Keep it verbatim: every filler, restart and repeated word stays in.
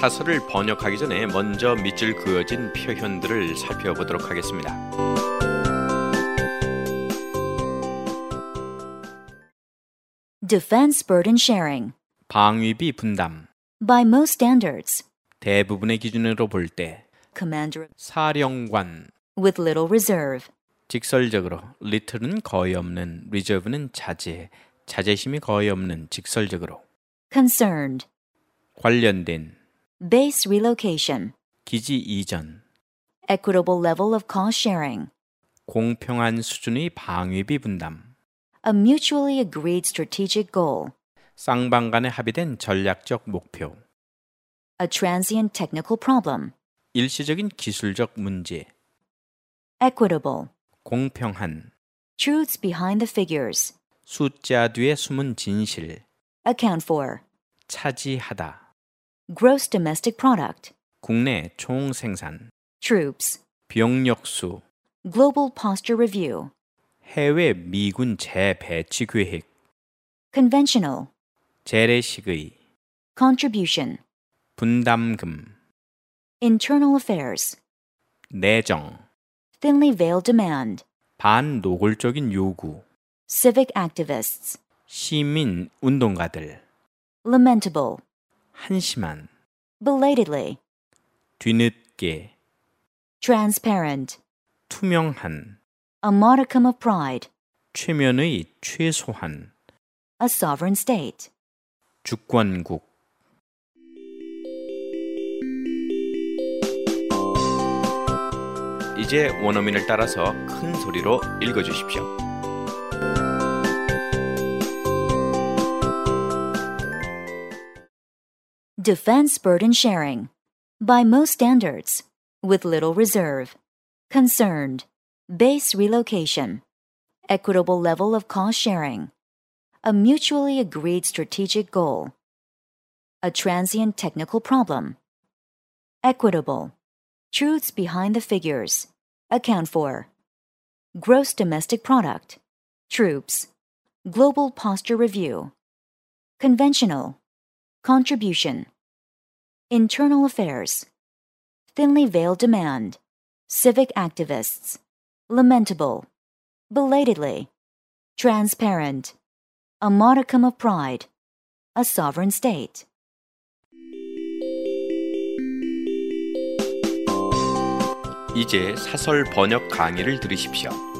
사설을 번역하기 전에 먼저 밑줄 그어진 표현들을 살펴보도록 하겠습니다. Defense burden sharing. 방위비 분담. By most standards. 대부분의 기준으로 볼 때 Commander 사령관. with little reserve. 직설적으로 little은 거의 없는, reserve는 자제, 자제심이 거의 없는 직설적으로. Concerned. 관련된. Base relocation. 기지 이전. Equitable level of cost sharing. 공평한 수준의 방위비 분담. A mutually agreed strategic goal. 쌍방 간에 합의된 전략적 목표. A transient technical problem. 일시적인 기술적 문제. Equitable. 공평한. Truths behind the figures. 숫자 뒤에 숨은 진실. Account for. 차지하다. Gross domestic product. 국내 총생산. Troops. 병력수. Global posture review. 해외 미군 재배치 계획. Conventional. 재래식의. Contribution. 분담금. Internal affairs. 내정. Thinly veiled demand. 반노골적인 요구. Civic activists. 시민 운동가들. Lamentable. 한심한. Belatedly. 뒤늦게. Transparent. 투명한. A modicum of pride. 최면의 최소한. A sovereign state. 주권국. 이제 원어민을 따라서 큰 소리로 읽어주십시오. Defense burden sharing. By most standards. With little reserve. Concerned. Base relocation. Equitable level of cost sharing. A mutually agreed strategic goal. A transient technical problem. Equitable. Truths behind the figures. Account for. Gross domestic product. Troops. Global posture review. Conventional. Contribution. Internal affairs. Thinly veiled demand. Civic activists. Lamentable. Belatedly. Transparent. A modicum of pride. A sovereign state. 이제 사설 번역 강의를 들으십시오.